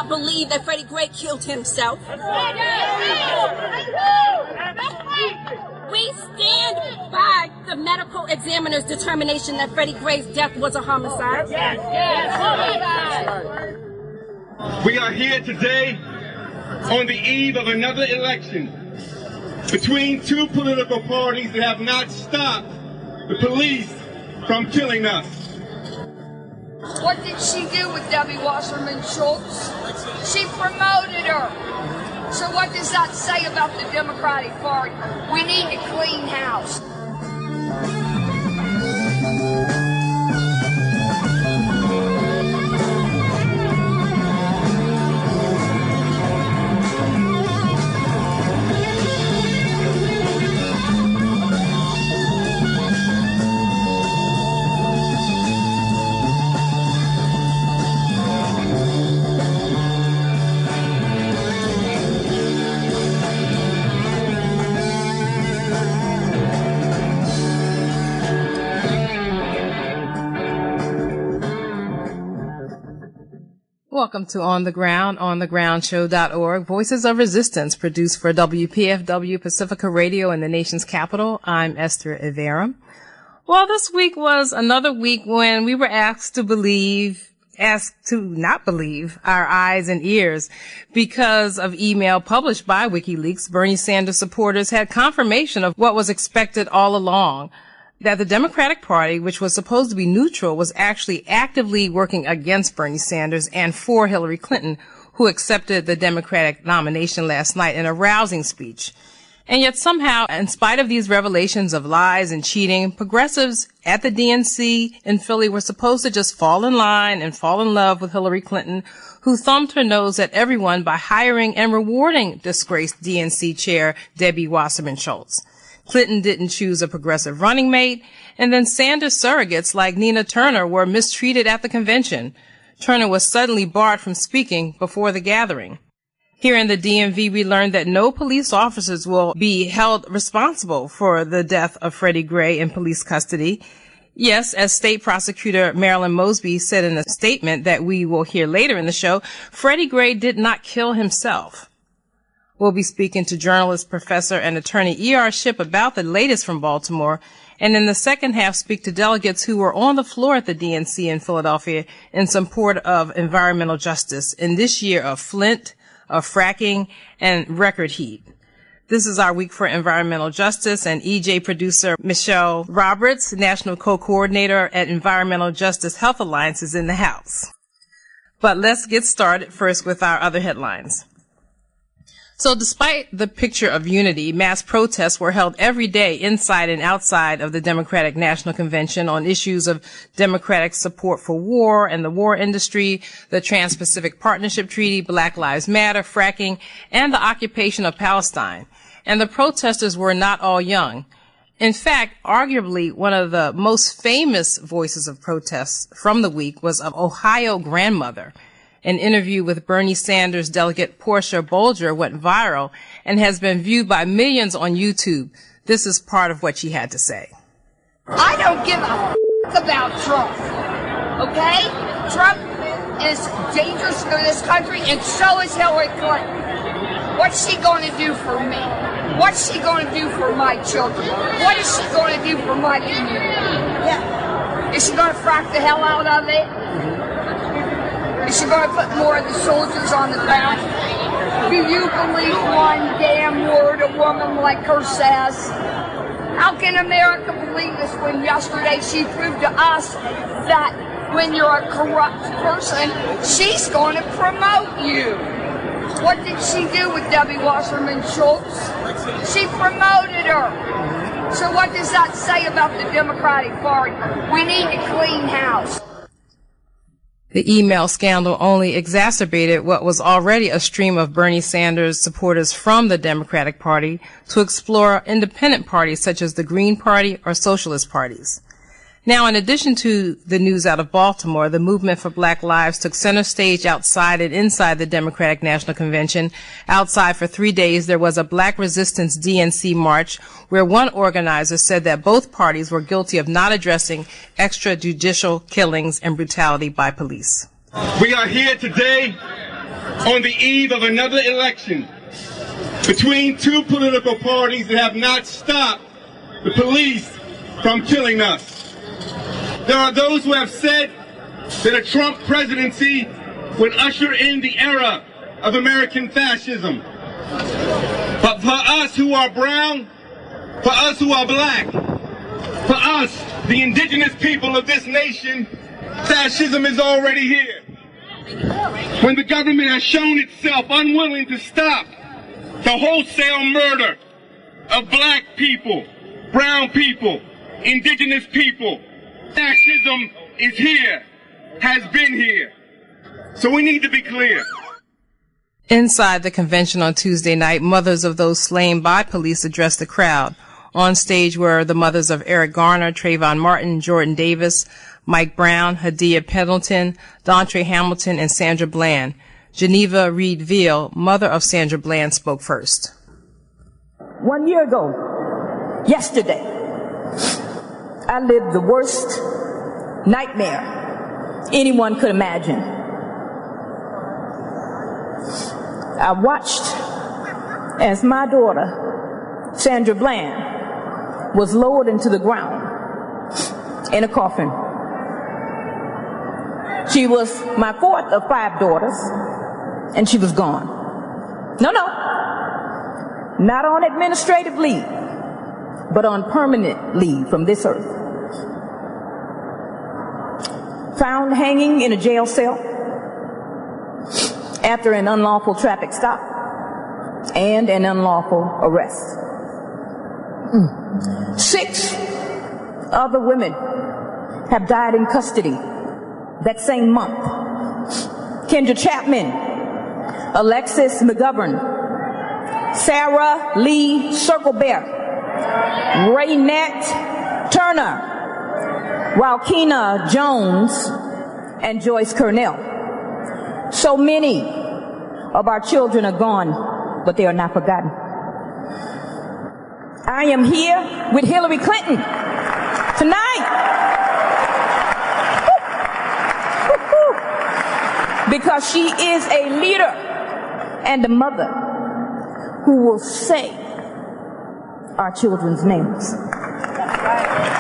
believe that Freddie Gray killed himself. We stand by the medical examiner's determination that Freddie Gray's death was a homicide. We are here today on the eve of another election between two political parties that have not stopped the police from killing us. What did she do with Debbie Wasserman Schultz? She promoted her. So what does that say about the Democratic Party? We need a clean house. Welcome to On the Ground, onthegroundshow.org, Voices of Resistance, produced for WPFW Pacifica Radio in the nation's capital. I'm Esther Iverum. Well, this week was another week when we were asked to not believe our eyes and ears. Because of email published by WikiLeaks, Bernie Sanders supporters had confirmation of what was expected all along, that the Democratic Party, which was supposed to be neutral, was actually actively working against Bernie Sanders and for Hillary Clinton, who accepted the Democratic nomination last night in a rousing speech. And yet somehow, in spite of these revelations of lies and cheating, progressives at the DNC in Philly were supposed to just fall in line and fall in love with Hillary Clinton, who thumbed her nose at everyone by hiring and rewarding disgraced DNC chair Debbie Wasserman Schultz. Clinton didn't choose a progressive running mate, and then Sanders surrogates like Nina Turner were mistreated at the convention. Turner was suddenly barred from speaking before the gathering. Here in the DMV, we learned that no police officers will be held responsible for the death of Freddie Gray in police custody. Yes, as State Prosecutor Marilyn Mosby said in a statement that we will hear later in the show, Freddie Gray did not kill himself. We'll be speaking to journalist, professor, and attorney E.R. Shipp about the latest from Baltimore, and in the second half speak to delegates who were on the floor at the DNC in Philadelphia in support of environmental justice in this year of Flint, of fracking, and record heat. This is our week for environmental justice, and EJ producer Michelle Roberts, national co-coordinator at Environmental Justice Health Alliance, is in the house. But let's get started first with our other headlines. So despite the picture of unity, mass protests were held every day inside and outside of the Democratic National Convention on issues of Democratic support for war and the war industry, the Trans-Pacific Partnership Treaty, Black Lives Matter, fracking, and the occupation of Palestine. And the protesters were not all young. In fact, arguably one of the most famous voices of protests from the week was of Ohio grandmother. An interview with Bernie Sanders delegate Portia Bolger went viral and has been viewed by millions on YouTube. This is part of what she had to say. I don't give a about Trump, okay? Trump is dangerous to this country, and so is Hillary Clinton. What's she going to do for me? What's she going to do for my children? What is she going to do for my community? Yeah. Is she going to frack the hell out of it? Is she going to put more of the soldiers on the ground? Do you believe one damn word a woman like her says? How can America believe this when yesterday she proved to us that when you're a corrupt person, she's going to promote you? What did she do with Debbie Wasserman Schultz? She promoted her. So what does that say about the Democratic Party? We need a clean house. The email scandal only exacerbated what was already a stream of Bernie Sanders supporters from the Democratic Party to explore independent parties such as the Green Party or socialist parties. Now, in addition to the news out of Baltimore, the movement for Black Lives took center stage outside and inside the Democratic National Convention. Outside for 3 days, there was a Black Resistance DNC march where one organizer said that both parties were guilty of not addressing extrajudicial killings and brutality by police. We are here today on the eve of another election between two political parties that have not stopped the police from killing us. There are those who have said that a Trump presidency would usher in the era of American fascism. But for us who are brown, for us who are black, for us, the indigenous people of this nation, fascism is already here. When the government has shown itself unwilling to stop the wholesale murder of black people, brown people, indigenous people, fascism is here, has been here. So we need to be clear. Inside the convention on Tuesday night, mothers of those slain by police addressed the crowd. On stage were the mothers of Eric Garner, Trayvon Martin, Jordan Davis, Mike Brown, Hadia Pendleton, Dontre Hamilton, and Sandra Bland. Geneva Reed Veal, mother of Sandra Bland, spoke first. 1 year ago, yesterday, I lived the worst nightmare anyone could imagine. I watched as my daughter, Sandra Bland, was lowered into the ground in a coffin. She was my fourth of 5 daughters, and she was gone. No, not on administrative leave, but on permanent leave from this earth. Found hanging in a jail cell after an unlawful traffic stop and an unlawful arrest. 6 other women have died in custody that same month. Kendra Chapman, Alexis McGovern, Sarah Lee Circlebear, Raynette Turner, Walkina Jones, and Joyce Cornell. So many of our children are gone, but they are not forgotten. I am here with Hillary Clinton tonight because she is a leader and a mother who will say our children's names. That's right.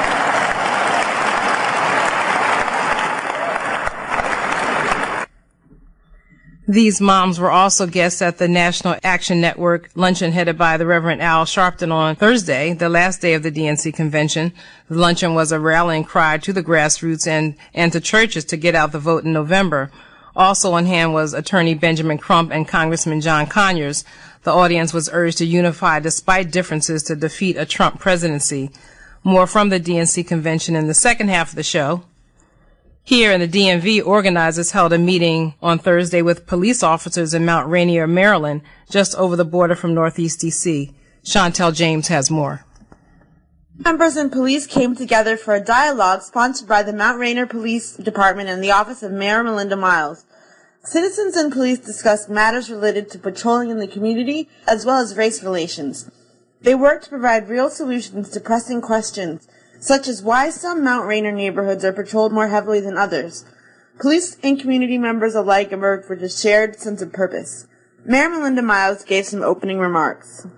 These moms were also guests at the National Action Network luncheon headed by the Reverend Al Sharpton on Thursday, the last day of the DNC convention. The luncheon was a rallying cry to the grassroots and to churches to get out the vote in November. Also on hand was Attorney Benjamin Crump and Congressman John Conyers. The audience was urged to unify despite differences to defeat a Trump presidency. More from the DNC convention in the second half of the show. Here in the DMV, organizers held a meeting on Thursday with police officers in Mount Rainier, Maryland, just over the border from Northeast D.C. Chantel James has more. Members and police came together for a dialogue sponsored by the Mount Rainier Police Department and the Office of Mayor Melinda Miles. Citizens and police discussed matters related to patrolling in the community as well as race relations. They worked to provide real solutions to pressing questions, such as why some Mount Rainier neighborhoods are patrolled more heavily than others. Police and community members alike emerged with a shared sense of purpose. Mayor Melinda Miles gave some opening remarks.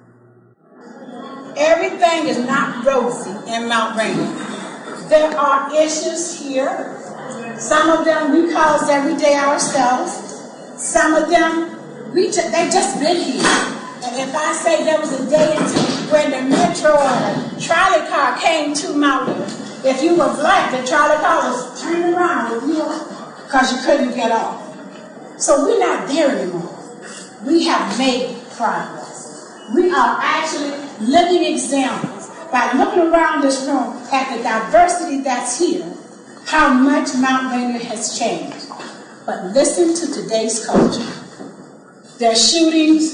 Everything is not rosy in Mount Rainier. There are issues here. Some of them we cause every day ourselves. Some of them, they just been here. And if I say there was a day when the metro or trolley car came to Mount Rainier, if you were black, the trolley car was turning around with you because you couldn't get off. So we're not there anymore. We have made progress. We are actually living examples by looking around this room at the diversity that's here, how much Mount Rainier has changed. But listen to today's culture. There are shootings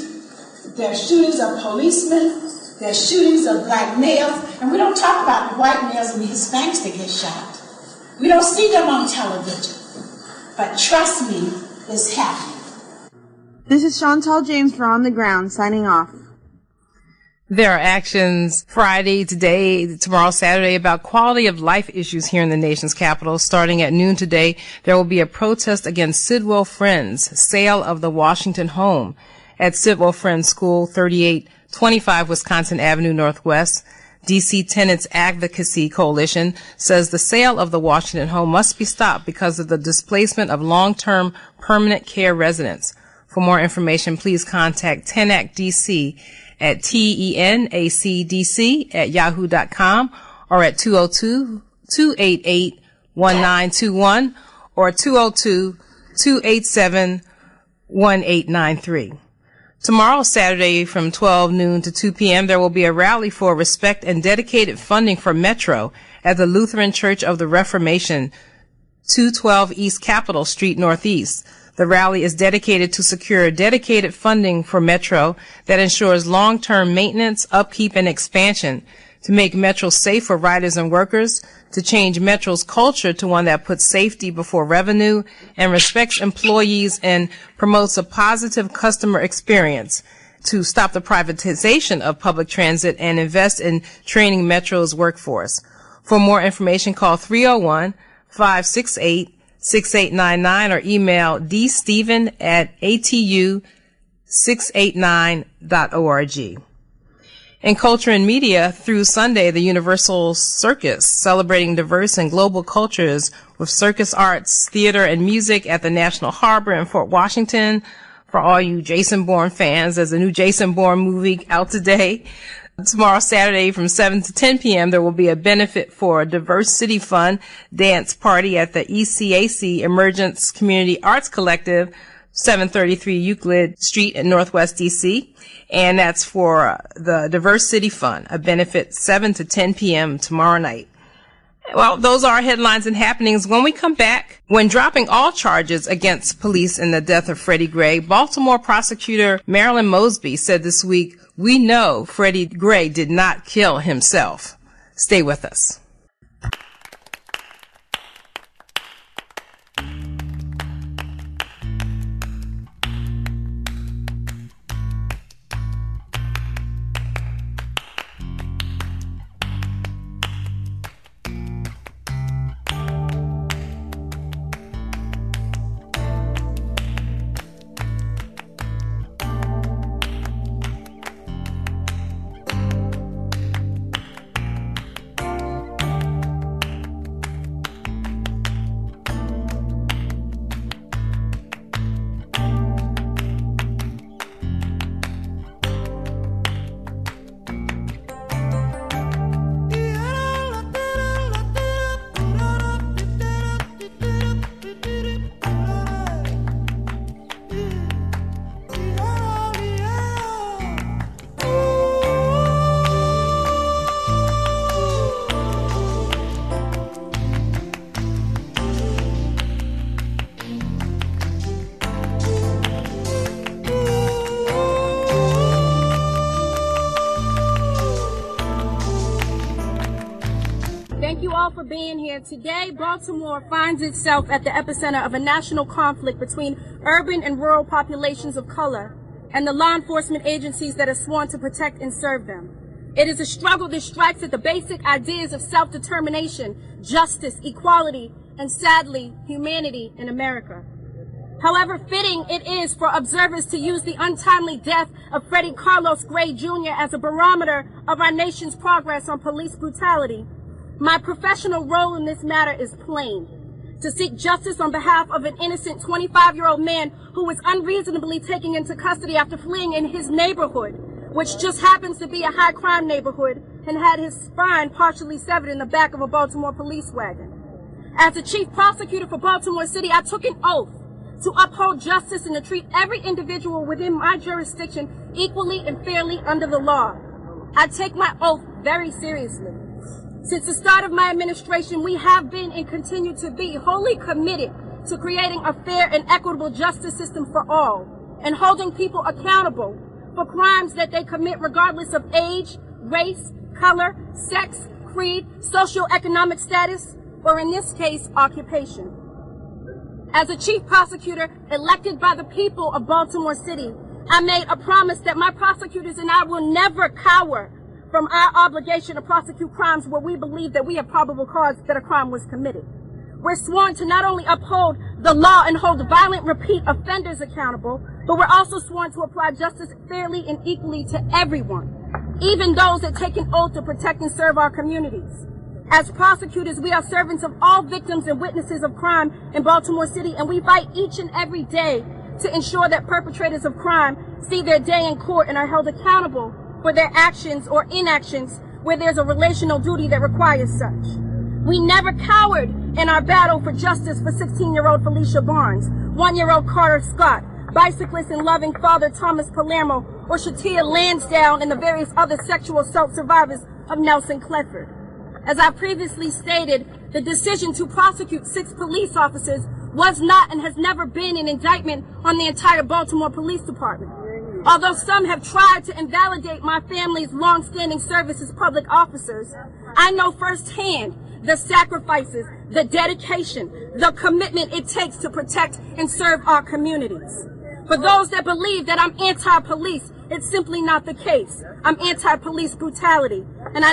of policemen, there are shootings of black males, and we don't talk about the white males and the Hispanics that get shot. We don't see them on television. But trust me, it's happening. This is Chantal James for On the Ground, signing off. There are actions Friday, today, tomorrow, Saturday about quality of life issues here in the nation's capital. Starting at noon today, there will be a protest against Sidwell Friends' sale of the Washington home at Sidwell Friends School, 3825 Wisconsin Avenue Northwest. DC Tenants Advocacy Coalition says the sale of the Washington home must be stopped because of the displacement of long-term permanent care residents. For more information, please contact TenActDC at tenacdc@yahoo.com or at 202-288-1921 or 202-287-1893. Tomorrow, Saturday, from 12 noon to 2 p.m., there will be a rally for respect and dedicated funding for Metro at the Lutheran Church of the Reformation, 212 East Capitol Street Northeast. The rally is dedicated to secure dedicated funding for Metro that ensures long-term maintenance, upkeep, and expansion, to make Metro safe for riders and workers, to change Metro's culture to one that puts safety before revenue and respects employees and promotes a positive customer experience, to stop the privatization of public transit and invest in training Metro's workforce. For more information, call 301-568-6899 or email dsteven@atu689.org. In culture and media, through Sunday, the Universal Circus, celebrating diverse and global cultures with circus arts, theater, and music at the National Harbor in Fort Washington. For all you Jason Bourne fans, there's a new Jason Bourne movie out today. Tomorrow, Saturday, from 7 to 10 p.m., there will be a benefit for a Diverse City Fund dance party at the ECAC Emergence Community Arts Collective, 733 Euclid Street in Northwest D.C., and that's for the Diverse City Fund, a benefit 7 to 10 p.m. tomorrow night. Well, those are our headlines and happenings. When we come back, when dropping all charges against police in the death of Freddie Gray, Baltimore prosecutor Marilyn Mosby said this week, "We know Freddie Gray did not kill himself." Stay with us. For being here today. Baltimore finds itself at the epicenter of a national conflict between urban and rural populations of color and the law enforcement agencies that are sworn to protect and serve them. It is a struggle that strikes at the basic ideas of self-determination, justice, equality, and sadly, humanity in America. However fitting it is for observers to use the untimely death of Freddie Carlos Gray Jr. as a barometer of our nation's progress on police brutality, my professional role in this matter is plain: to seek justice on behalf of an innocent 25-year-old man who was unreasonably taken into custody after fleeing in his neighborhood, which just happens to be a high-crime neighborhood, and had his spine partially severed in the back of a Baltimore police wagon. As the chief prosecutor for Baltimore City, I took an oath to uphold justice and to treat every individual within my jurisdiction equally and fairly under the law. I take my oath very seriously. Since the start of my administration, we have been and continue to be wholly committed to creating a fair and equitable justice system for all and holding people accountable for crimes that they commit regardless of age, race, color, sex, creed, socioeconomic status, or in this case, occupation. As a chief prosecutor elected by the people of Baltimore City, I made a promise that my prosecutors and I will never cower from our obligation to prosecute crimes where we believe that we have probable cause that a crime was committed. We're sworn to not only uphold the law and hold violent repeat offenders accountable, but we're also sworn to apply justice fairly and equally to everyone, even those that take an oath to protect and serve our communities. As prosecutors, we are servants of all victims and witnesses of crime in Baltimore City, and we fight each and every day to ensure that perpetrators of crime see their day in court and are held accountable for their actions or inactions where there's a relational duty that requires such. We never cowered in our battle for justice for 16-year-old Felicia Barnes, 1-year-old Carter Scott, bicyclist and loving father Thomas Palermo, or Shatia Lansdowne and the various other sexual assault survivors of Nelson Clefford. As I previously stated, the decision to prosecute 6 police officers was not and has never been an indictment on the entire Baltimore Police Department. Although some have tried to invalidate my family's long-standing service as public officers, I know firsthand the sacrifices, the dedication, the commitment it takes to protect and serve our communities. For those that believe that I'm anti-police, it's simply not the case. I'm anti-police brutality. And I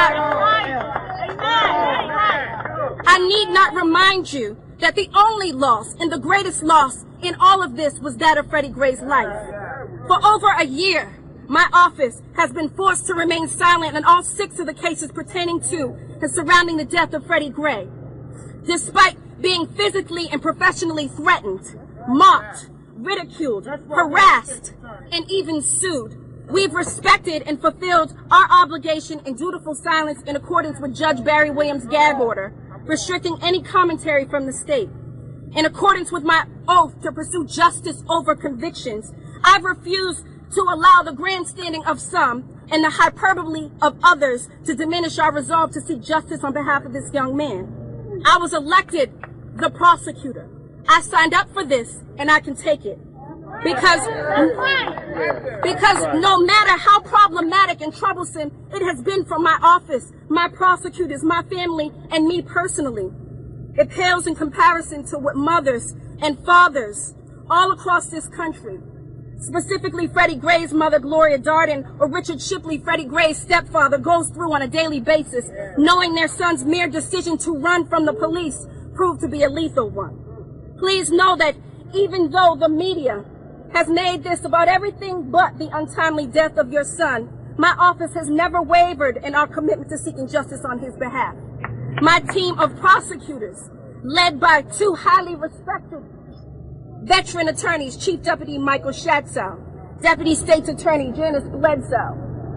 need not remind you that the only loss and the greatest loss in all of this was that of Freddie Gray's life. For over a year, my office has been forced to remain silent on all 6 of the cases pertaining to and surrounding the death of Freddie Gray. Despite being physically and professionally threatened, mocked, ridiculed, harassed, and even sued, we've respected and fulfilled our obligation in dutiful silence in accordance with Judge Barry Williams' gag order, restricting any commentary from the state. In accordance with my oath to pursue justice over convictions, I've refused to allow the grandstanding of some and the hyperbole of others to diminish our resolve to seek justice on behalf of this young man. I was elected the prosecutor. I signed up for this, and I can take it. Because no matter how problematic and troublesome it has been for my office, my prosecutors, my family, and me personally, it pales in comparison to what mothers and fathers all across this country, specifically Freddie Gray's mother, Gloria Darden, or Richard Shipley, Freddie Gray's stepfather, goes through on a daily basis, knowing their son's mere decision to run from the police proved to be a lethal one. Please know that even though the media has made this about everything but the untimely death of your son, my office has never wavered in our commitment to seeking justice on his behalf. My team of prosecutors, led by 2 highly respected veteran attorneys, Chief Deputy Michael Schatzow, Deputy State's Attorney Janice Bledsoe,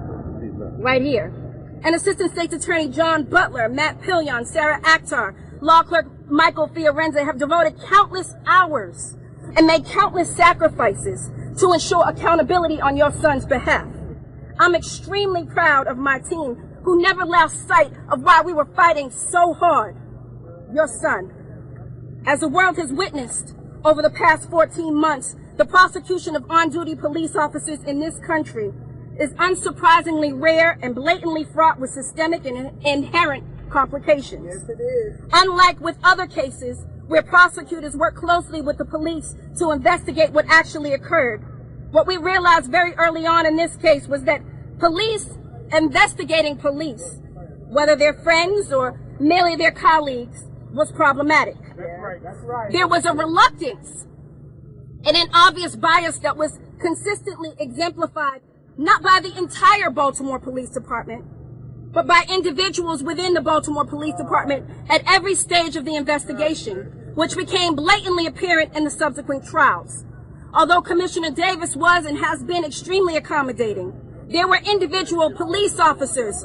right here, and Assistant State's Attorney John Butler, Matt Pillion, Sarah Akhtar, Law Clerk Michael Fiorenza have devoted countless hours and made countless sacrifices to ensure accountability on your son's behalf. I'm extremely proud of my team who never lost sight of why we were fighting so hard, your son. As the world has witnessed over the past 14 months, the prosecution of on-duty police officers in this country is unsurprisingly rare and blatantly fraught with systemic and inherent complications. Yes, it is. Unlike with other cases where prosecutors work closely with the police to investigate what actually occurred, what we realized very early on in this case was that police investigating police, whether they're friends or merely their colleagues, was problematic. That's right. There was a reluctance and an obvious bias that was consistently exemplified not by the entire Baltimore Police Department, but by individuals within the Baltimore Police Department at every stage of the investigation, which became blatantly apparent in the subsequent trials. Although Commissioner Davis was and has been extremely accommodating, there were individual police officers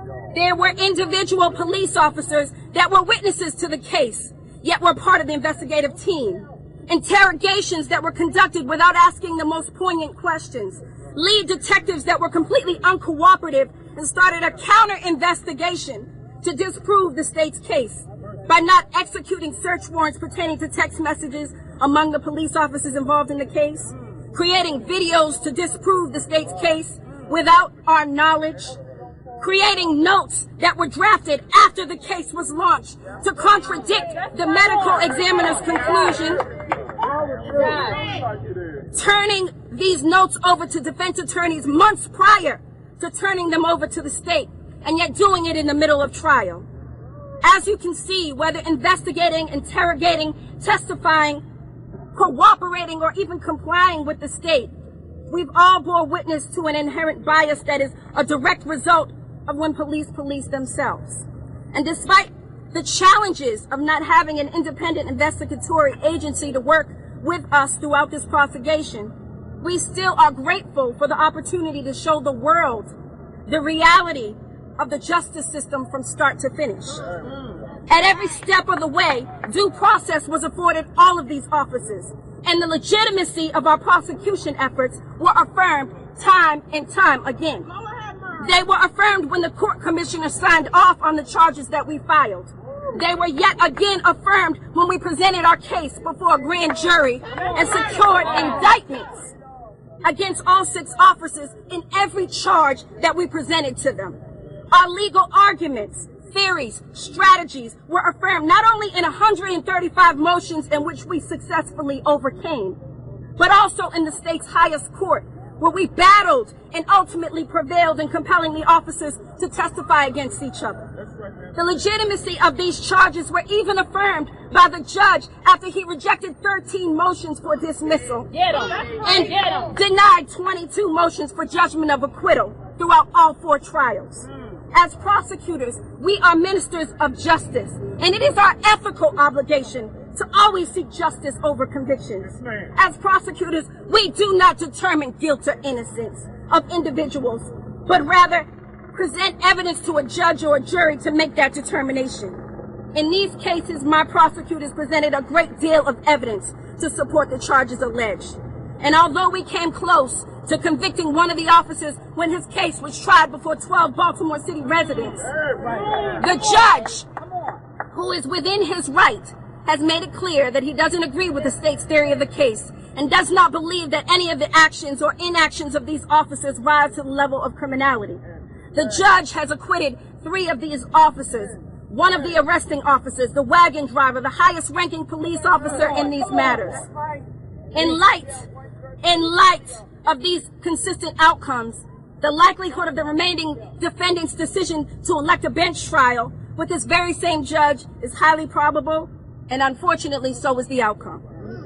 that were witnesses to the case, yet were part of the investigative team. Interrogations that were conducted without asking the most poignant questions. Lead detectives that were completely uncooperative and started a counter-investigation to disprove the state's case by not executing search warrants pertaining to text messages among the police officers involved in the case, creating videos to disprove the state's case without our knowledge, creating notes that were drafted after the case was launched to contradict the medical examiner's conclusion, turning these notes over to defense attorneys months prior to turning them over to the state, and yet doing it in the middle of trial. As you can see, whether investigating, interrogating, testifying, cooperating, or even complying with the state, we've all bore witness to an inherent bias that is a direct result of when police themselves. And despite the challenges of not having an independent investigatory agency to work with us throughout this prosecute, we still are grateful for the opportunity to show the world the reality of the justice system from start to finish. At every step of the way, due process was afforded all of these officers, and the legitimacy of our prosecution efforts were affirmed time and time again. They were affirmed when the court commissioner signed off on the charges that we filed. They were yet again affirmed when we presented our case before a grand jury and secured indictments against all 6 officers in every charge that we presented to them. Our legal arguments, theories, strategies were affirmed not only in 135 motions in which we successfully overcame, but also in the state's highest court, where we battled and ultimately prevailed in compelling the officers to testify against each other. The legitimacy of these charges were even affirmed by the judge after he rejected 13 motions for dismissal and denied 22 motions for judgment of acquittal throughout all 4 trials. As prosecutors, we are ministers of justice, and it is our ethical obligation to always seek justice over convictions. As prosecutors, we do not determine guilt or innocence of individuals, but rather present evidence to a judge or a jury to make that determination. In these cases, my prosecutors presented a great deal of evidence to support the charges alleged. And although we came close to convicting one of the officers when his case was tried before 12 Baltimore City residents, the judge, who is within his right, has made it clear that he doesn't agree with the state's theory of the case and does not believe that any of the actions or inactions of these officers rise to the level of criminality. The judge has acquitted 3 of these officers, one of the arresting officers, the wagon driver, the highest ranking police officer in these matters. In light of these consistent outcomes, the likelihood of the remaining defendant's decision to elect a bench trial with this very same judge is highly probable, and unfortunately, so is the outcome.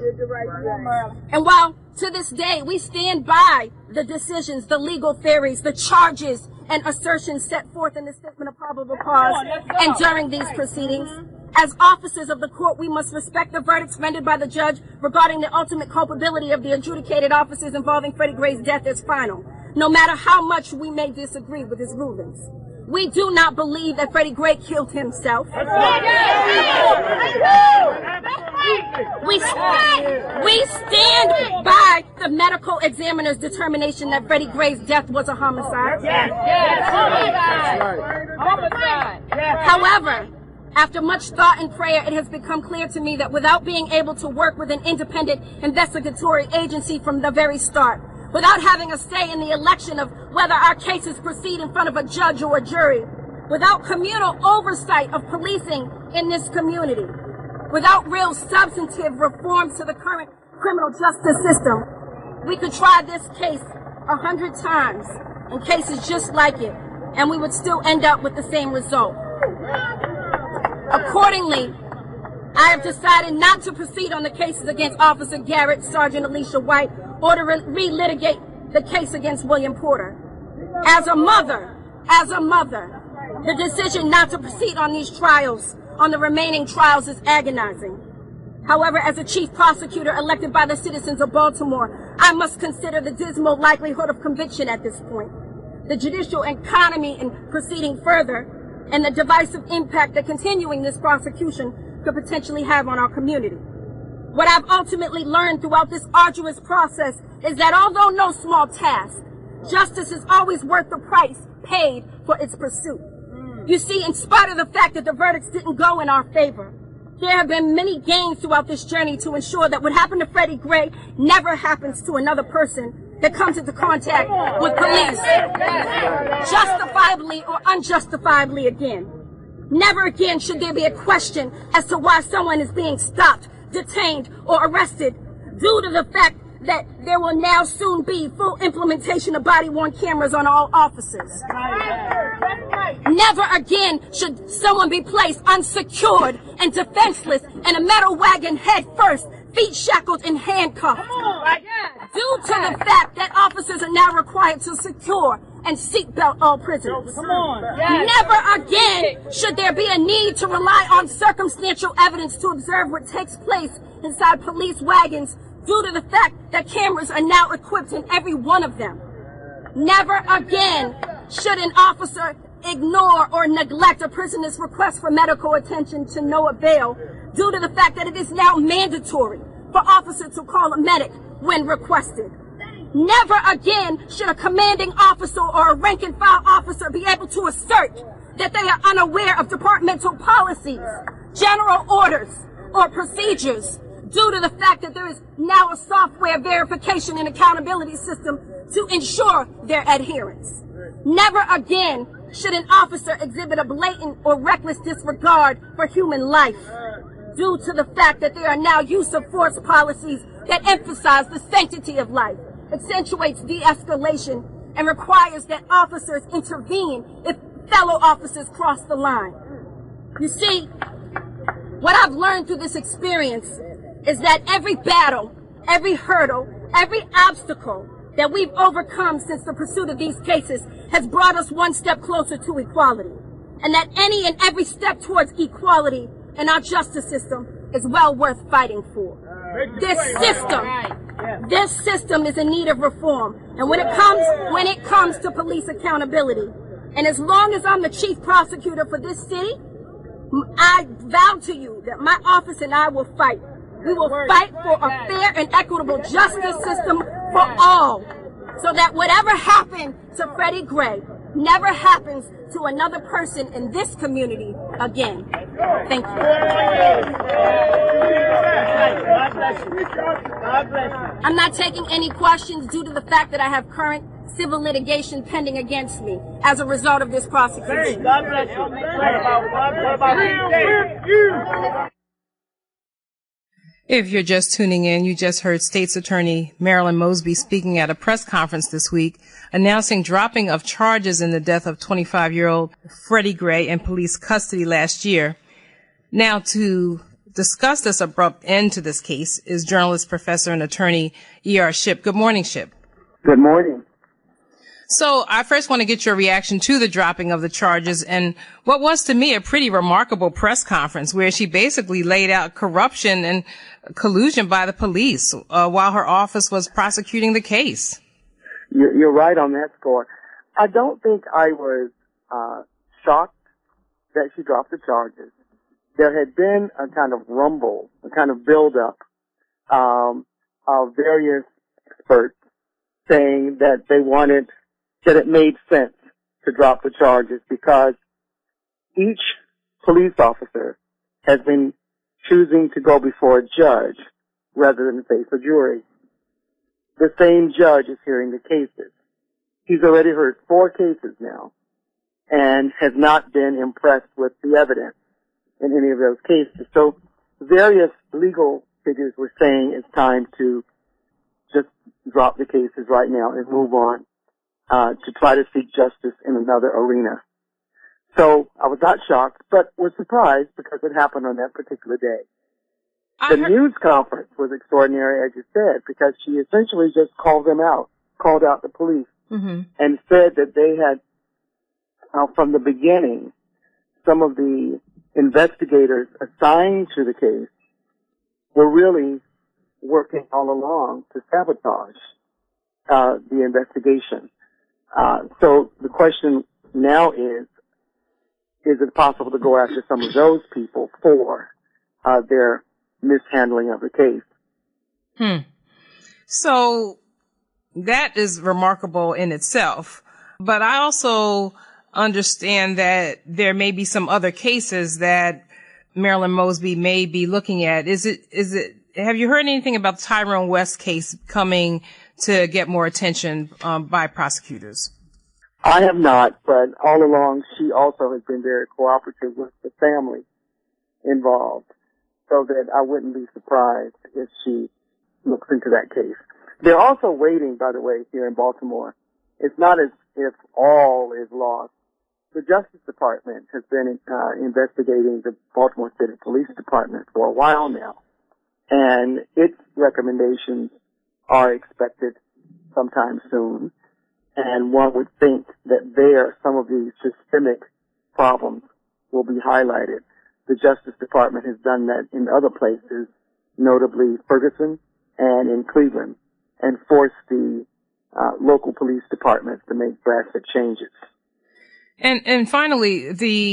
And while to this day we stand by the decisions, the legal theories, the charges, and assertions set forth in the statement of probable cause and during these proceedings, as officers of the court, we must respect the verdicts rendered by the judge regarding the ultimate culpability of the adjudicated officers involving Freddie Gray's death as final, no matter how much we may disagree with his rulings. We do not believe that Freddie Gray killed himself. We stand by the medical examiner's determination that Freddie Gray's death was a homicide. However, after much thought and prayer, it has become clear to me that without being able to work with an independent investigatory agency from the very start, without having a say in the election of whether our cases proceed in front of a judge or a jury, without communal oversight of policing in this community, without real substantive reforms to the current criminal justice system, we could try this case 100 times and cases just like it, and we would still end up with the same result. Accordingly, I have decided not to proceed on the cases against Officer Garrett, Sergeant Alicia White, or to relitigate the case against William Porter. As a mother, the decision not to proceed on these trials, on the remaining trials, is agonizing. However, as a chief prosecutor elected by the citizens of Baltimore, I must consider the dismal likelihood of conviction at this point, the judicial economy in proceeding further, and the divisive impact that continuing this prosecution could potentially have on our community. What I've ultimately learned throughout this arduous process is that although no small task, justice is always worth the price paid for its pursuit. You see, in spite of the fact that the verdicts didn't go in our favor, there have been many gains throughout this journey to ensure that what happened to Freddie Gray never happens to another person that comes into contact with police, justifiably or unjustifiably again. Never again should there be a question as to why someone is being stopped, detained, or arrested due to the fact that there will now soon be full implementation of body-worn cameras on all officers. Never again should someone be placed unsecured and defenseless in a metal wagon head first, feet shackled and handcuffed. Due to the fact that officers are now required to secure and seatbelt all prisoners. Never again should there be a need to rely on circumstantial evidence to observe what takes place inside police wagons due to the fact that cameras are now equipped in every one of them. Never again should an officer ignore or neglect a prisoner's request for medical attention to no avail due to the fact that it is now mandatory for officers to call a medic when requested. Never again should a commanding officer or a rank and file officer be able to assert that they are unaware of departmental policies, general orders, or procedures due to the fact that there is now a software verification and accountability system to ensure their adherence. Never again should an officer exhibit a blatant or reckless disregard for human life due to the fact that there are now use of force policies that emphasize the sanctity of life, accentuates de-escalation, and requires that officers intervene if fellow officers cross the line. You see, what I've learned through this experience is that every battle, every hurdle, every obstacle that we've overcome since the pursuit of these cases has brought us one step closer to equality. And that any and every step towards equality in our justice system is well worth fighting for. This system is in need of reform. And when it comes to police accountability, and as long as I'm the chief prosecutor for this city, I vow to you that my office and I will fight. We will fight for a fair and equitable justice system for all, so that whatever happened to Freddie Gray never happens to another person in this community again. Thank you. I'm not taking any questions due to the fact that I have current civil litigation pending against me as a result of this prosecution. God bless you. What about you? If you're just tuning in, you just heard State's Attorney Marilyn Mosby speaking at a press conference this week, announcing dropping of charges in the death of 25-year-old Freddie Gray in police custody last year. Now, to discuss this abrupt end to this case is journalist, professor, and attorney E.R. Shipp. Good morning, Shipp. Good morning. So I first want to get your reaction to the dropping of the charges and what was to me a pretty remarkable press conference where she basically laid out corruption and collusion by the police while her office was prosecuting the case. You're right on that score. I don't think I was shocked that she dropped the charges. There had been a kind of rumble, a kind of build-up of various experts saying that that it made sense to drop the charges because each police officer has been choosing to go before a judge rather than face a jury. The same judge is hearing the cases. He's already heard 4 cases now and has not been impressed with the evidence in any of those cases. So various legal figures were saying it's time to just drop the cases right now and move on to try to seek justice in another arena. So I was not shocked, but was surprised because it happened on that particular day. The news conference was extraordinary, as you said, because she essentially just called out the police, and said that they had, from the beginning, some of the investigators assigned to the case were really working all along to sabotage the investigation. So the question now is it possible to go after some of those people for their mishandling of the case? So that is remarkable in itself. But I also understand that there may be some other cases that Marilyn Mosby may be looking at. Have you heard anything about the Tyrone West case coming to get more attention by prosecutors? I have not, but all along she also has been very cooperative with the family involved, so that I wouldn't be surprised if she looks into that case. They're also waiting, by the way, here in Baltimore. It's not as if all is lost. The Justice Department has been investigating the Baltimore City Police Department for a while now, and its recommendations are expected sometime soon. And one would think that there, some of these systemic problems will be highlighted. The Justice Department has done that in other places, notably Ferguson and in Cleveland, and forced the local police departments to make drastic changes. And finally,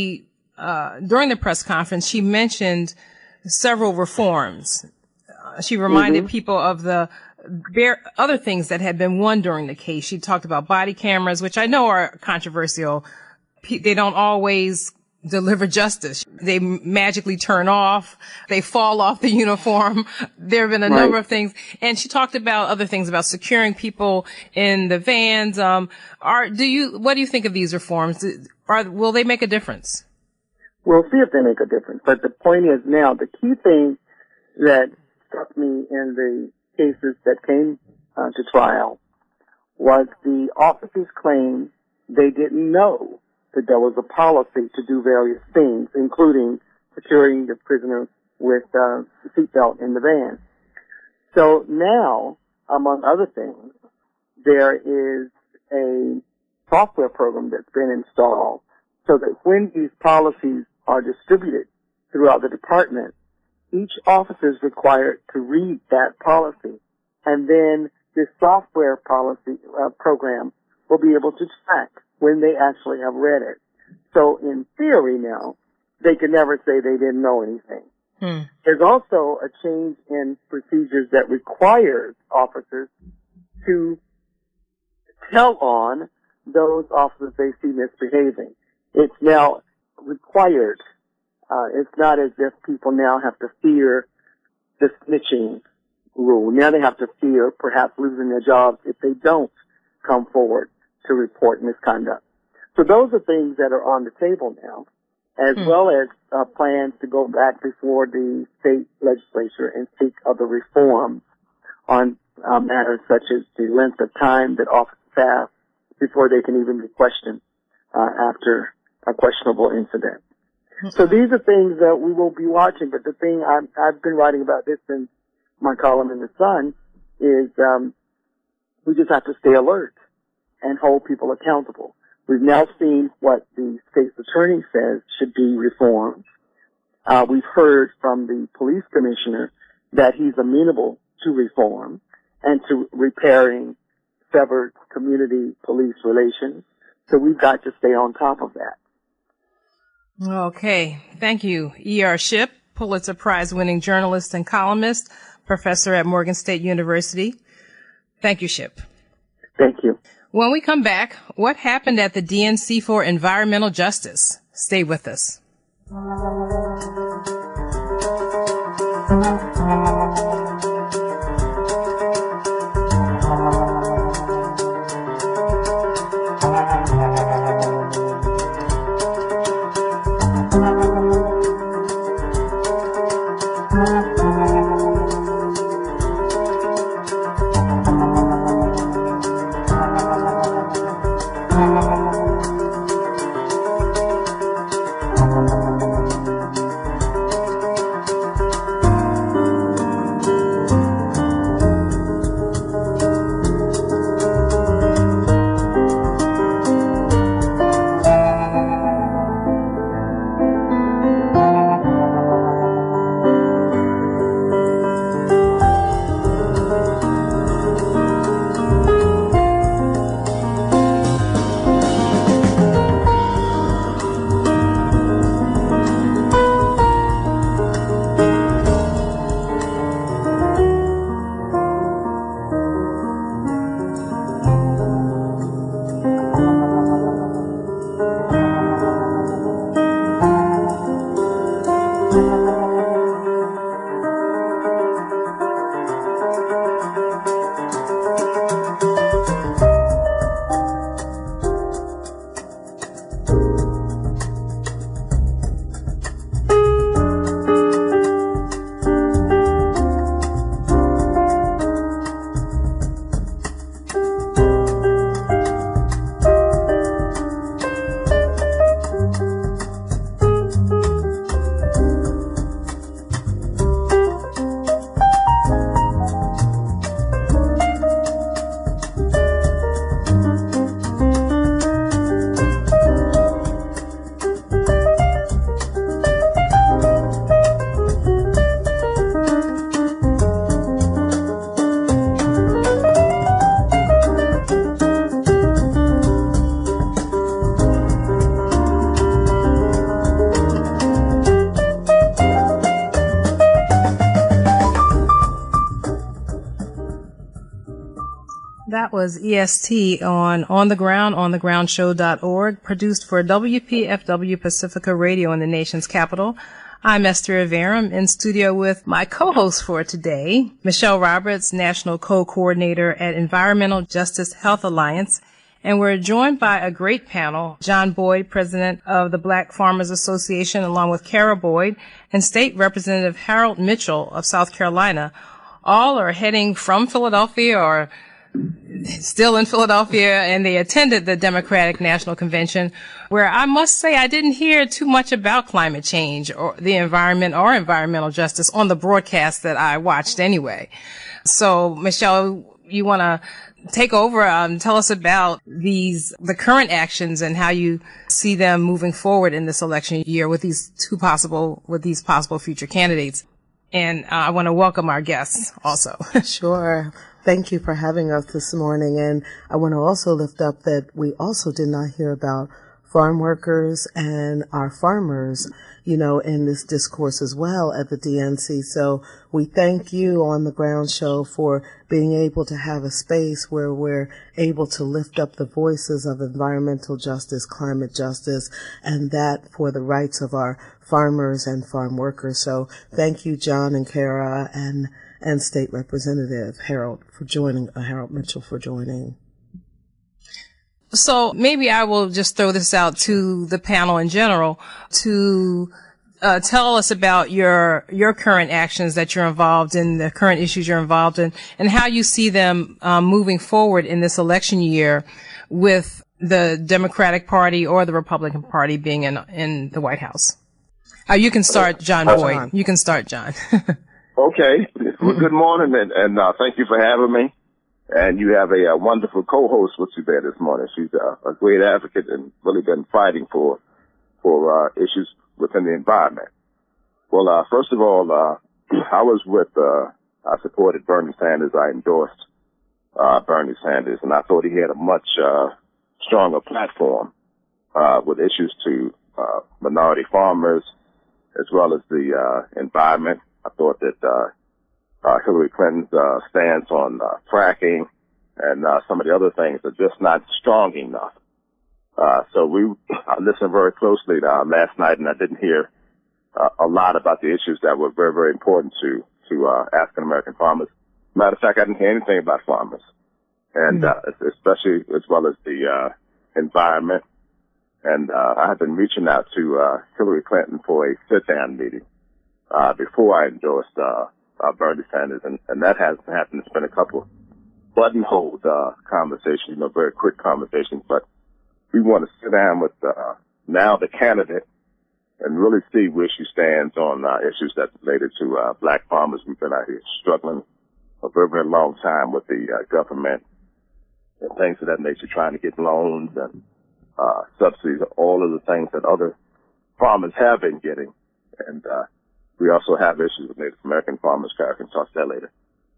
during the press conference, she mentioned several reforms. She reminded people of the other things that had been won during the case. She talked about body cameras, which I know are controversial. They don't always deliver justice. They magically turn off. They fall off the uniform. There have been a number of things. And she talked about other things about securing people in the vans. What do you think of these reforms? Will they make a difference? We'll see if they make a difference. But the point is now, the key thing that struck me in the cases that came to trial was the officers claimed they didn't know that there was a policy to do various things, including securing the prisoner with the seatbelt in the van. So now, among other things, there is a software program that's been installed so that when these policies are distributed throughout the department, each officer is required to read that policy, and then this software policy program will be able to track when they actually have read it. So in theory now, they can never say they didn't know anything. There's also a change in procedures that requires officers to tell on those officers they see misbehaving. It's now required. It's not as if people now have to fear the snitching rule. Now they have to fear perhaps losing their jobs if they don't come forward to report misconduct. So those are things that are on the table now, as well as plans to go back before the state legislature and seek other reforms on matters such as the length of time that officers have before they can even be questioned after a questionable incident. So these are things that we will be watching, but the thing I've been writing about this in my column in the Sun is we just have to stay alert and hold people accountable. We've now seen what the state's attorney says should be reformed. We've heard from the police commissioner that he's amenable to reform and to repairing severed community police relations. So we've got to stay on top of that. Okay. Thank you, E.R. Shipp, Pulitzer Prize-winning journalist and columnist, professor at Morgan State University. Thank you, Shipp. Thank you. When we come back, what happened at the DNC for environmental justice? Stay with us. That was EST on onthegroundshow.org, produced for WPFW Pacifica Radio in the nation's capital. I'm Esther Averum, in studio with my co-host for today, Michelle Roberts, National Co-Coordinator at Environmental Justice Health Alliance. And we're joined by a great panel, John Boyd, President of the Black Farmers Association, along with Kara Boyd, and State Representative Harold Mitchell of South Carolina. All are heading from Philadelphia or still in Philadelphia, and they attended the Democratic National Convention, where I must say I didn't hear too much about climate change or the environment or environmental justice on the broadcast that I watched anyway. So, Michelle, you want to take over and tell us about the current actions and how you see them moving forward in this election year with these possible future candidates. And I want to welcome our guests also. Sure. Thank you for having us this morning. And I want to also lift up that we also did not hear about farm workers and our farmers, in this discourse as well at the DNC. So we thank you on the Ground Show for being able to have a space where we're able to lift up the voices of environmental justice, climate justice, and that for the rights of our farmers and farm workers. So thank you, John and Kara and State Representative Harold Mitchell for joining. So maybe I will just throw this out to the panel in general to tell us about your current actions that you're involved in, the current issues you're involved in, and how you see them moving forward in this election year with the Democratic Party or the Republican Party being in the White House. You can start, John Boyd. You can start, John. Okay. Well, good morning, and thank you for having me. And you have a wonderful co-host with you there this morning. She's a great advocate and really been fighting for issues within the environment. Well, first of all, I supported Bernie Sanders. I endorsed Bernie Sanders, and I thought he had a much stronger platform with issues to minority farmers as well as the environment. I thought that Hillary Clinton's stance on fracking and some of the other things are just not strong enough. So I listened very closely last night, and I didn't hear a lot about the issues that were very, very important to African American farmers. Matter of fact, I didn't hear anything about farmers, and especially as well as the environment. And I have been reaching out to Hillary Clinton for a sit-down meeting before I endorsed Bernie Sanders, and that hasn't happened. It's been a couple buttonholed conversations, very quick conversations, but we want to sit down with now the candidate and really see where she stands on issues that's related to black farmers. We've been out here struggling a very, very long time with the government and things of that nature, trying to get loans and subsidies, all of the things that other farmers have been getting. And we also have issues with Native American farmers. Kara can talk to that later.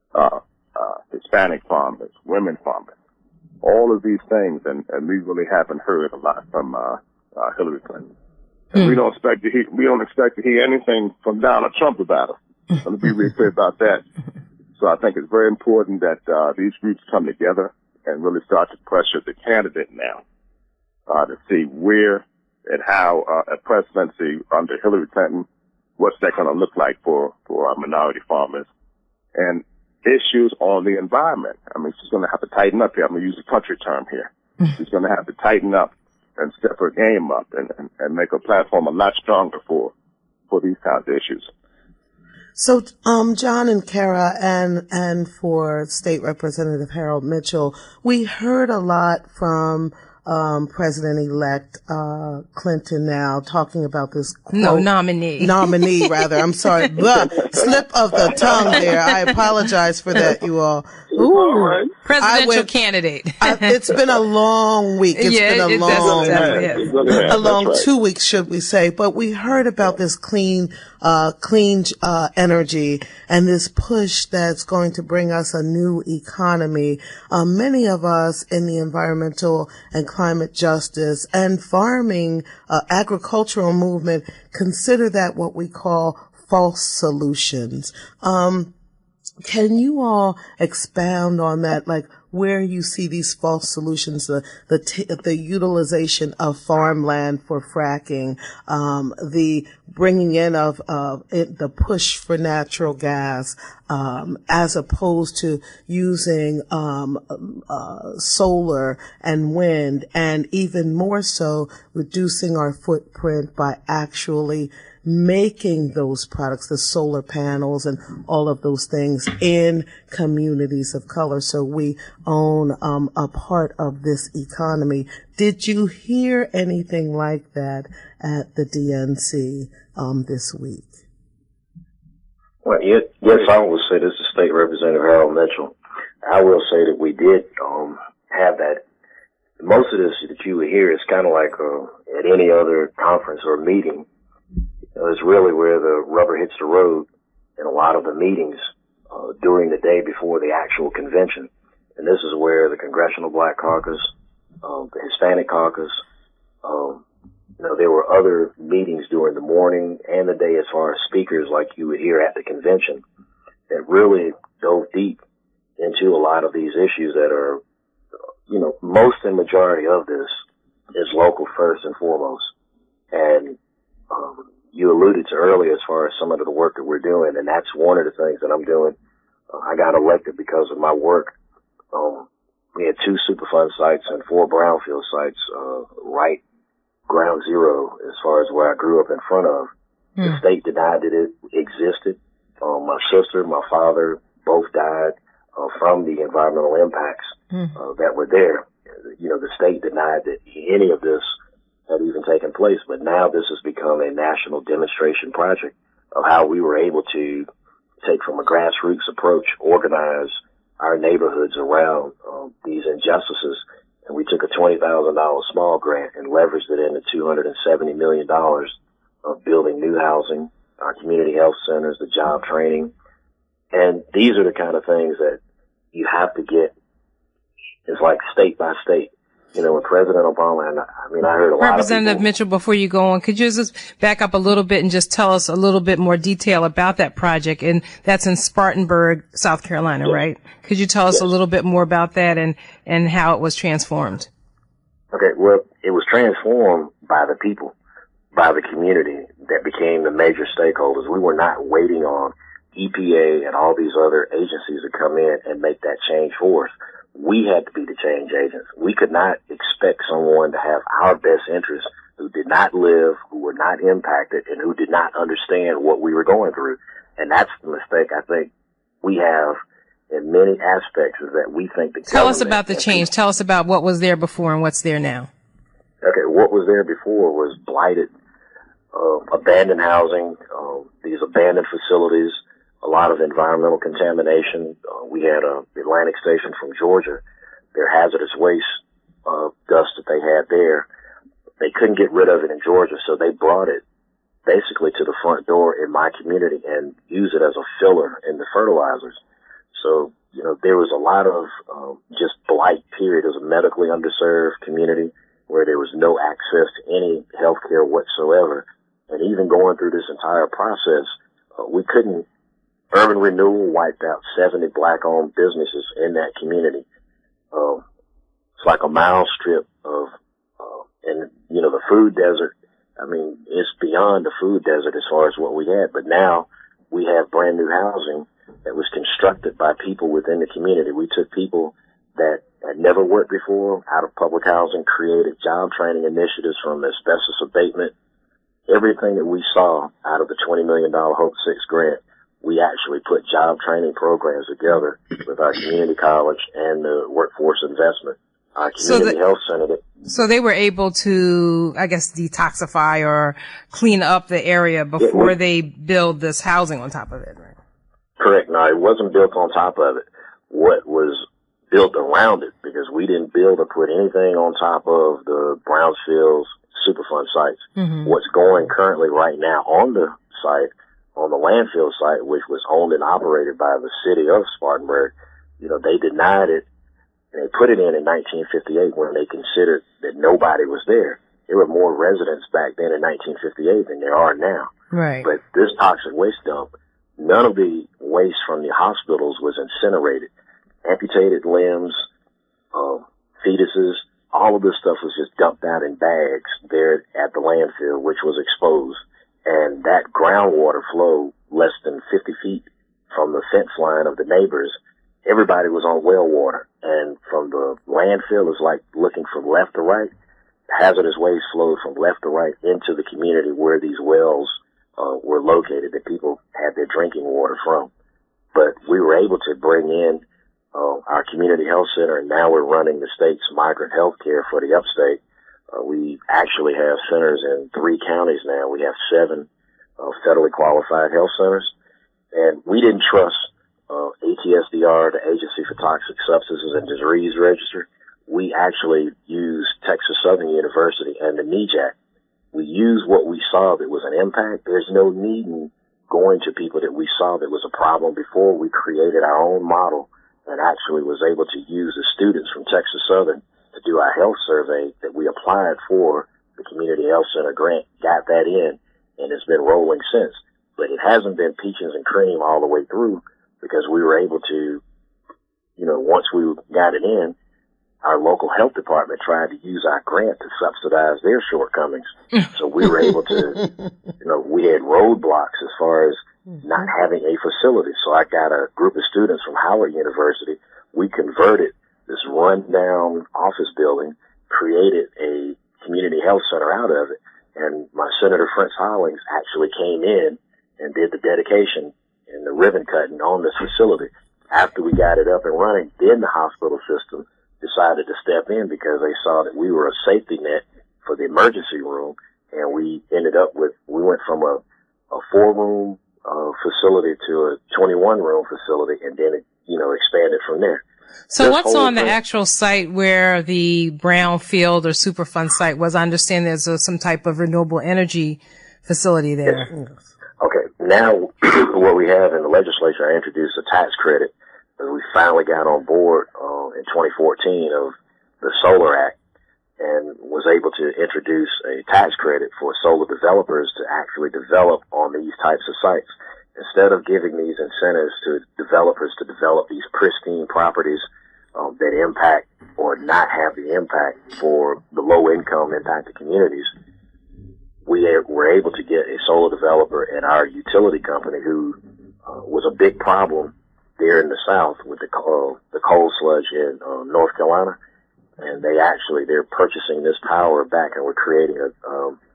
Hispanic farmers, women farmers, all of these things, and we really haven't heard a lot from Hillary Clinton. And we don't expect to hear anything from Donald Trump about it. Let me be really clear about that. So I think it's very important that these groups come together and really start to pressure the candidate now to see where and how a presidency under Hillary Clinton, what's that going to look like for our minority farmers, and issues on the environment. I mean, she's going to have to tighten up here. I'm going to use a country term here. She's going to have to tighten up and step her game up and make her platform a lot stronger for these kinds of issues. So, John and Kara and for State Representative Harold Mitchell, we heard a lot from President-elect Clinton now talking about this quote, nominee rather. I'm sorry, slip of the tongue there. I apologize for that, you all. Ooh, presidential candidate. It's been a long week. It's been a long 2 weeks, should we say? But we heard about this clean energy and this push that's going to bring us a new economy. Many of us in the environmental and climate justice and farming, agricultural movement consider that what we call false solutions. Can you all expound on that, like where you see these false solutions, the utilization of farmland for fracking, the bringing in of the push for natural gas, as opposed to using solar and wind, and even more so reducing our footprint by actually making those products, the solar panels and all of those things in communities of color. So we own a part of this economy. Did you hear anything like that at the DNC this week? Well, yes, I will say this is State Representative Harold Mitchell. I will say that we did have that. Most of this that you would hear is kind of like at any other conference or meeting. It's really where the rubber hits the road in a lot of the meetings during the day before the actual convention. And this is where the Congressional Black Caucus, the Hispanic Caucus, there were other meetings during the morning and the day as far as speakers like you would hear at the convention that really dove deep into a lot of these issues that are, most and majority of this is local first and foremost. And you alluded to earlier as far as some of the work that we're doing, and that's one of the things that I'm doing. I got elected because of my work. We had 2 Superfund sites and 4 brownfield sites, right ground zero as far as where I grew up in front of. The state denied that it existed. My sister, my father, both died from the environmental impacts that were there. The state denied that any of this had even taken place, but now this has become a national demonstration project of how we were able to take from a grassroots approach, organize our neighborhoods around these injustices, and we took a $20,000 small grant and leveraged it into $270 million of building new housing, our community health centers, the job training, and these are the kind of things that you have to get. It's like state by state. When President Obama, I heard a lot of Representative Mitchell, before you go on, could you just back up a little bit and just tell us a little bit more detail about that project? And that's in Spartanburg, South Carolina, right? Could you tell us a little bit more about that and how it was transformed? Okay, well, it was transformed by the people, by the community that became the major stakeholders. We were not waiting on EPA and all these other agencies to come in and make that change for us. We had to be the change agents. We could not expect someone to have our best interests who did not live, who were not impacted, and who did not understand what we were going through. And that's the mistake I think we have in many aspects, is that we think that. Tell us about the change. Tell us about what was there before and what's there now. Okay, what was there before was blighted, abandoned housing, these abandoned facilities, a lot of environmental contamination. We had a Atlantic Station from Georgia, their hazardous waste dust that they had there. They couldn't get rid of it in Georgia, so they brought it basically to the front door in my community and used it as a filler in the fertilizers. So, there was a lot of just blight period. It was a medically underserved community where there was no access to any health care whatsoever. And even going through this entire process, we couldn't. Urban Renewal wiped out 70 black-owned businesses in that community. It's like a mile strip of, and the food desert. It's beyond the food desert as far as what we had. But now we have brand new housing that was constructed by people within the community. We took people that had never worked before out of public housing, created job training initiatives from asbestos abatement. Everything that we saw out of the $20 million Hope 6 grant, we actually put job training programs together with our community college and the workforce investment, our community health center. So they were able to, I guess, detoxify or clean up the area before they build this housing on top of it, right? Correct. No, it wasn't built on top of it. What was built around it, because we didn't build or put anything on top of the Brownsfield Superfund sites. Mm-hmm. What's going currently right now on the site, on the landfill site, which was owned and operated by the city of Spartanburg, they denied it. They put it in 1958 when they considered that nobody was there. There were more residents back then in 1958 than there are now. Right. But this toxic waste dump none of the waste from the hospitals was incinerated. Amputated limbs, fetuses, all of this stuff was just dumped out in bags there at the landfill, which was exposed. And that groundwater flow less than 50 feet from the fence line of the neighbors. Everybody was on well water. And from the landfill, it's like looking from left to right. Hazardous waste flowed from left to right into the community where these wells were located that people had their drinking water from. But we were able to bring in our community health center, and now we're running the state's migrant health care for the upstate. We actually have centers in 3 counties now. We have 7 federally qualified health centers. And we didn't trust ATSDR, the Agency for Toxic Substances and Disease Register. We actually used Texas Southern University and the NEJAC. We used what we saw that was an impact. There's no need in going to people that we saw that was a problem before. We created our own model and actually was able to use the students from Texas Southern to do our health survey that we applied for the Community Health Center grant, got that in, and it's been rolling since. But it hasn't been peaches and cream all the way through because we were able to, once we got it in, our local health department tried to use our grant to subsidize their shortcomings. So we were able to, we had roadblocks as far as not having a facility. So I got a group of students from Howard University. We converted this rundown office building, created a community health center out of it. And my Senator Fritz Hollings actually came in and did the dedication and the ribbon cutting on this facility. After we got it up and running, then the hospital system decided to step in because they saw that we were a safety net for the emergency room. And we went from a 4-room facility to a 21-room facility, and then it, expanded from there. So what's on the actual site where the brownfield or Superfund site was? I understand there's some type of renewable energy facility there. Yes. Okay. Now what we have in the legislature, I introduced a tax credit that we finally got on board in 2014 of the Solar Act, and was able to introduce a tax credit for solar developers to actually develop on these types of sites. Instead of giving these incentives to developers to develop these pristine properties that impact or not have the impact for the low-income impacted communities, we were able to get a solar developer and our utility company who was a big problem there in the South with the coal sludge in North Carolina. And they're purchasing this power back, and we're creating a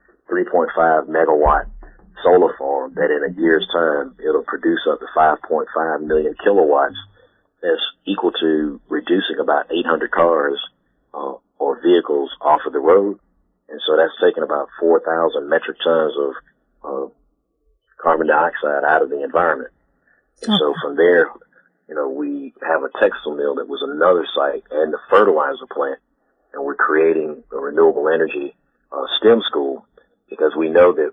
3.5 megawatt solar farm that in a year's time, it'll produce up to 5.5 million kilowatts. That's equal to reducing about 800 cars or vehicles off of the road. And so that's taking about 4,000 metric tons of carbon dioxide out of the environment. And so from there, we have a textile mill that was another site and the fertilizer plant. And we're creating a renewable energy STEM school because we know that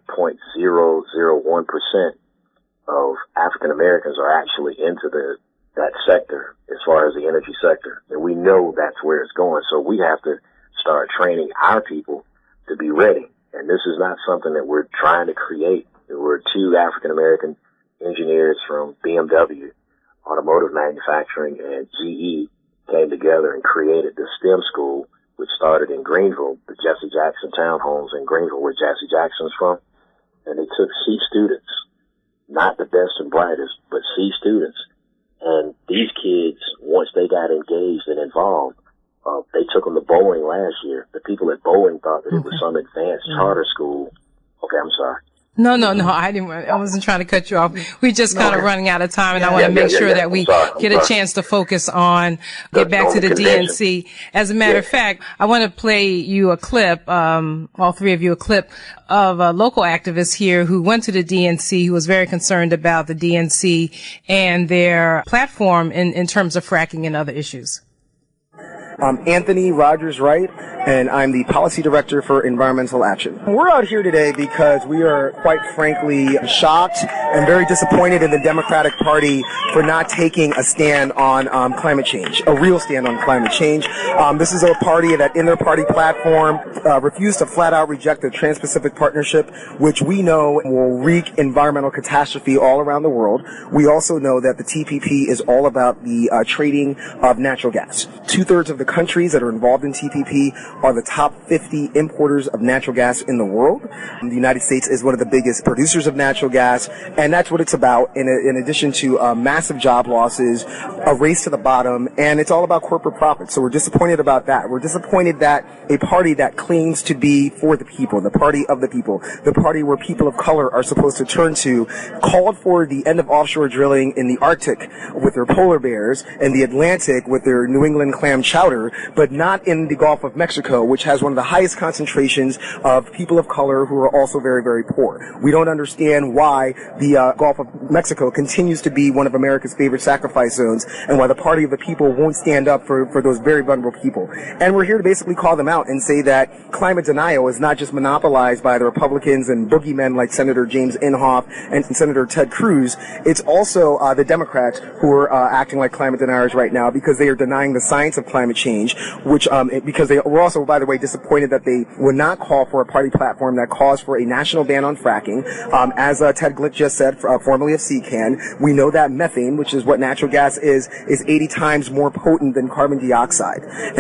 0.001% of African Americans are actually into that sector as far as the energy sector. And we know that's where it's going. So we have to start training our people to be ready. And this is not something that we're trying to create. There were 2 African American engineers from BMW, automotive manufacturing, and GE came together and created the STEM school, which started in Greenville, the Jesse Jackson townhomes in Greenville, where Jesse Jackson's from. And they took C students, not the best and brightest, but C students. And these kids, once they got engaged and involved, they took them to Boeing last year. The people at Boeing thought that it was some advanced charter school. Okay, I'm sorry. No, I wasn't trying to cut you off. We're just kind of running out of time, and I want to make sure that we get a chance to focus on, get back to the DNC. As a matter of fact, I want to play you a clip, all 3 of you a clip of a local activist here who went to the DNC, who was very concerned about the DNC and their platform in terms of fracking and other issues. I'm Anthony Rogers Wright, and I'm the Policy Director for Environmental Action. We're out here today because we are, quite frankly, shocked and very disappointed in the Democratic Party for not taking a stand on climate change, a real stand on climate change. This is a party that, in their party platform, refused to flat out reject the Trans-Pacific Partnership, which we know will wreak environmental catastrophe all around the world. We also know that the TPP is all about the trading of natural gas. 2/3 of the countries that are involved in TPP are the top 50 importers of natural gas in the world. The United States is one of the biggest producers of natural gas, and that's what it's about, in addition to massive job losses, a race to the bottom, and it's all about corporate profits. So we're disappointed about that. We're disappointed that a party that claims to be for the people, the party of the people, the party where people of color are supposed to turn to, called for the end of offshore drilling in the Arctic with their polar bears and the Atlantic with their New England clam chowder, but not in the Gulf of Mexico, which has one of the highest concentrations of people of color who are also very, very poor. We don't understand why the Gulf of Mexico continues to be one of America's favorite sacrifice zones, and why the party of the people won't stand up for those very vulnerable people. And we're here to basically call them out and say that climate denial is not just monopolized by the Republicans and boogeymen like Senator James Inhofe and Senator Ted Cruz. It's also the Democrats who are acting like climate deniers right now, because they are denying the science of climate change, which because they were also, by the way, disappointed that they would not call for a party platform that calls for a national ban on fracking. As Ted Glick just said, formerly of CCAN, we know that methane, which is what natural gas is 80 times more potent than carbon dioxide.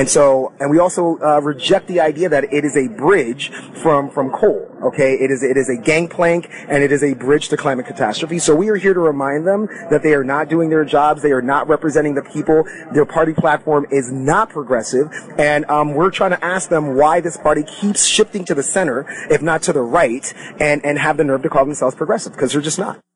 And we also reject the idea that it is a bridge from coal. Okay, it is a gangplank, and it is a bridge to climate catastrophe. So we are here to remind them that they are not doing their jobs. They are not representing the people. Their party platform is not progressive, and we're trying to ask them why this party keeps shifting to the center, if not to the right, and have the nerve to call themselves progressive, because they're just not.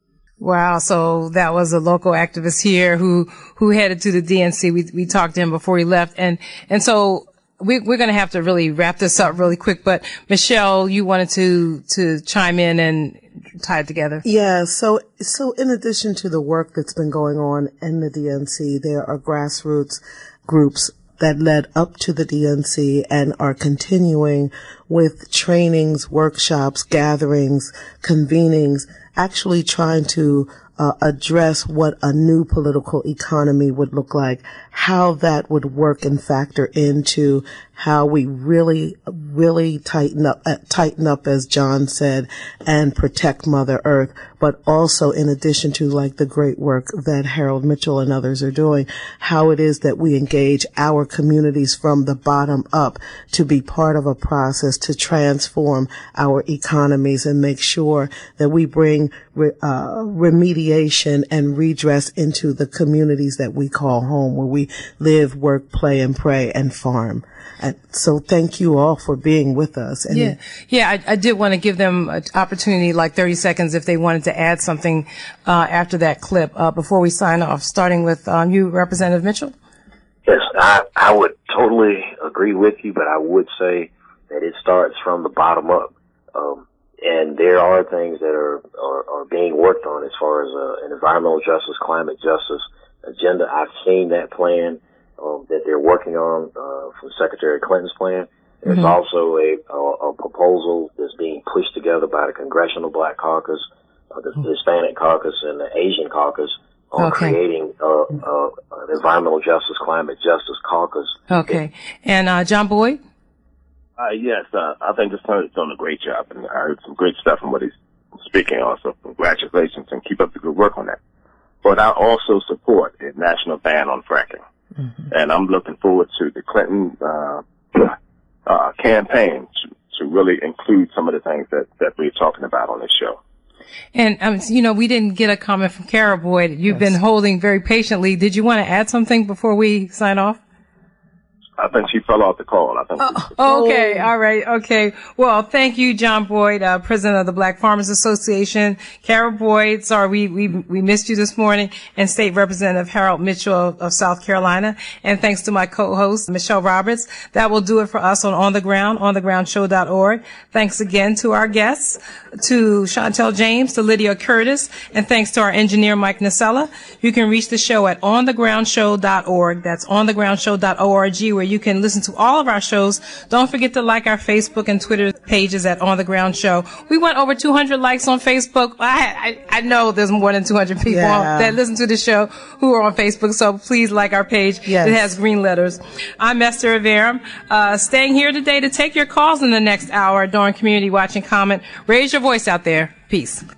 Wow. So that was a local activist here who headed to the DNC. We talked to him before he left. And so we're going to have to really wrap this up really quick. But Michelle, you wanted to chime in and tie it together. Yeah. So in addition to the work that's been going on in the DNC, there are grassroots groups that led up to the DNC and are continuing with trainings, workshops, gatherings, convenings, actually trying to address what a new political economy would look like, how that would work and factor into how we really tighten up, as John said, and protect Mother Earth, but also in addition to, like, the great work that Harold Mitchell and others are doing, how it is that we engage our communities from the bottom up to be part of a process to transform our economies and make sure that we bring remediation and redress into the communities that we call home, where we live, work, play, and pray, and farm. And so thank you all for being with us. And I did want to give them an opportunity, like 30 seconds, if they wanted to add something after that clip before we sign off, starting with you, Representative Mitchell. Yes, I would totally agree with you, but I would say that it starts from the bottom up. And there are things that are being worked on as far as an environmental justice, climate justice agenda. I've seen that plan that they're working on from Secretary Clinton's plan. There's also a proposal that's being pushed together by the Congressional Black Caucus, the Hispanic Caucus, and the Asian Caucus on creating an environmental justice, climate justice caucus. Okay. And John Boyd? Yes, I think the Senator's done a great job, and I heard some great stuff from what he's speaking on, so congratulations, and keep up the good work on that. But I also support a national ban on fracking. And I'm looking forward to the Clinton campaign to really include some of the things that we're talking about on this show. And, we didn't get a comment from Kara Boyd. You've been holding very patiently. Did you want to add something before we sign off? I think she fell off the call. I think. Okay. All right. Okay. Well, thank you, John Boyd, president of the Black Farmers Association. Carol Boyd, sorry, we missed you this morning, and State Representative Harold Mitchell of South Carolina. And thanks to my co-host, Michelle Roberts. That will do it for us on The Ground, onthegroundshow.org. Thanks again to our guests, to Chantel James, to Lydia Curtis, and thanks to our engineer, Mike Nacella. You can reach the show at onthegroundshow.org. That's onthegroundshow.org, where you can listen to all of our shows. Don't forget to like our Facebook and Twitter pages at On the Ground Show. We went over 200 likes on Facebook. I know there's more than 200 people that listen to the show who are on Facebook, so please like our page. Yes. It has green letters. I'm Esther Averum, staying here today to take your calls in the next hour during Community Watch and Comment. Raise your voice out there. Peace.